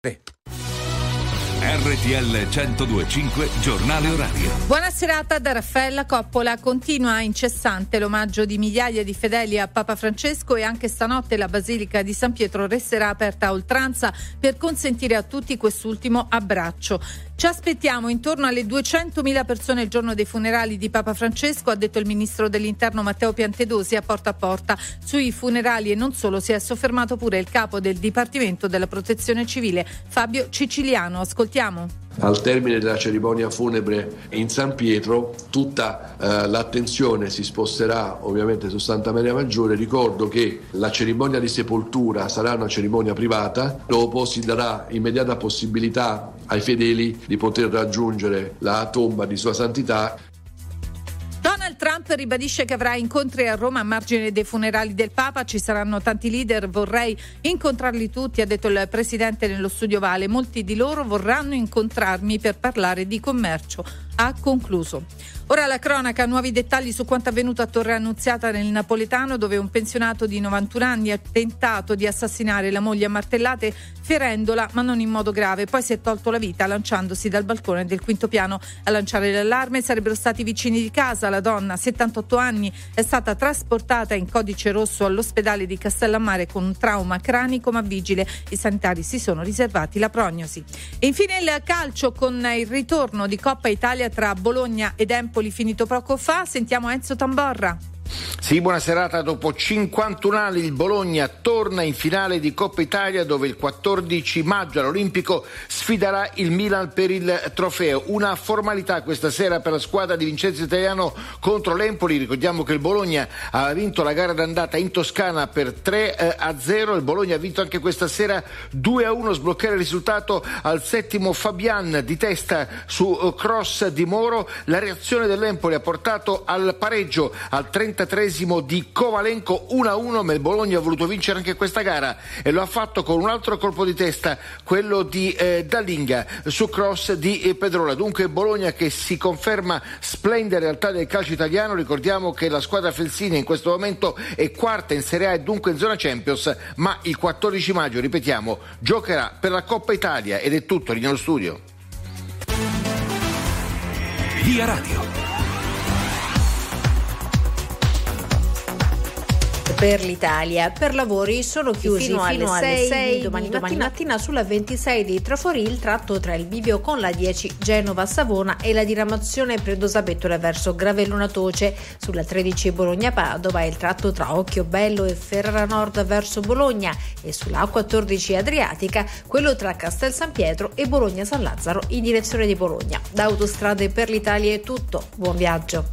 RTL 102.5 Giornale Orario. Buona serata da Raffaella Coppola. Continua incessante l'omaggio di migliaia di fedeli a Papa Francesco e anche stanotte la Basilica di San Pietro resterà aperta a oltranza per consentire a tutti quest'ultimo abbraccio. Ci aspettiamo intorno alle 200.000 persone il giorno dei funerali di Papa Francesco, ha detto il ministro dell'Interno Matteo Piantedosi a Porta. Sui funerali e non solo si è soffermato pure il capo del Dipartimento della Protezione Civile, Fabio Ciciliano. Ascoltiamo. Al termine della cerimonia funebre in San Pietro tutta l'attenzione si sposterà ovviamente su Santa Maria Maggiore. Ricordo che la cerimonia di sepoltura sarà una cerimonia privata, dopo si darà immediata possibilità ai fedeli di poter raggiungere la tomba di Sua Santità. Donald Trump ribadisce che avrà incontri a Roma a margine dei funerali del Papa. Ci saranno tanti leader, vorrei incontrarli tutti, ha detto il presidente nello studio Vale. Molti di loro vorranno incontrarmi per parlare di commercio, ha concluso. Ora la cronaca, nuovi dettagli su quanto avvenuto a Torre Annunziata nel Napoletano, dove un pensionato di 91 anni ha tentato di assassinare la moglie a martellate ferendola, ma non in modo grave. Poi si è tolto la vita lanciandosi dal balcone del quinto piano. A lanciare l'allarme sarebbero stati vicini di casa. La donna, 78 anni, è stata trasportata in codice rosso all'ospedale di Castellammare con un trauma cranico, ma vigile. I sanitari si sono riservati la prognosi. E infine il calcio con il ritorno di Coppa Italia tra Bologna ed Empoli finito poco fa. Sentiamo Enzo Tamborra. Sì, buona serata. Dopo 51 anni il Bologna torna in finale di Coppa Italia, dove il 14 maggio all'Olimpico sfiderà il Milan per il trofeo. Una formalità questa sera per la squadra di Vincenzo Italiano contro l'Empoli. Ricordiamo che il Bologna ha vinto la gara d'andata in Toscana per 3-0. Il Bologna ha vinto anche questa sera 2-1, sbloccare il risultato al settimo Fabian di testa su cross di Moro. La reazione dell'Empoli ha portato al pareggio al 33esimo di Kovalenko 1-1, ma il Bologna ha voluto vincere anche questa gara e lo ha fatto con un altro colpo di testa, quello di Dalinga su cross di Pedrola. Dunque Bologna che si conferma splendida realtà del calcio italiano. Ricordiamo che la squadra Felsini in questo momento è quarta in Serie A e dunque in zona Champions, ma il 14 maggio, ripetiamo, giocherà per la Coppa Italia. Ed è tutto, lì nello studio. Via Radio. Per l'Italia, per lavori sono chiusi fino alle 6 domani mattina sulla 26 di Trafori il tratto tra il bivio con la 10 Genova-Savona e la diramazione Predosabettola verso Gravellona Toce. Sulla 13 Bologna-Padova il tratto tra Occhiobello e Ferrara Nord verso Bologna e sulla A14 Adriatica quello tra Castel San Pietro e Bologna-San Lazzaro in direzione di Bologna. Da Autostrade per l'Italia è tutto, buon viaggio.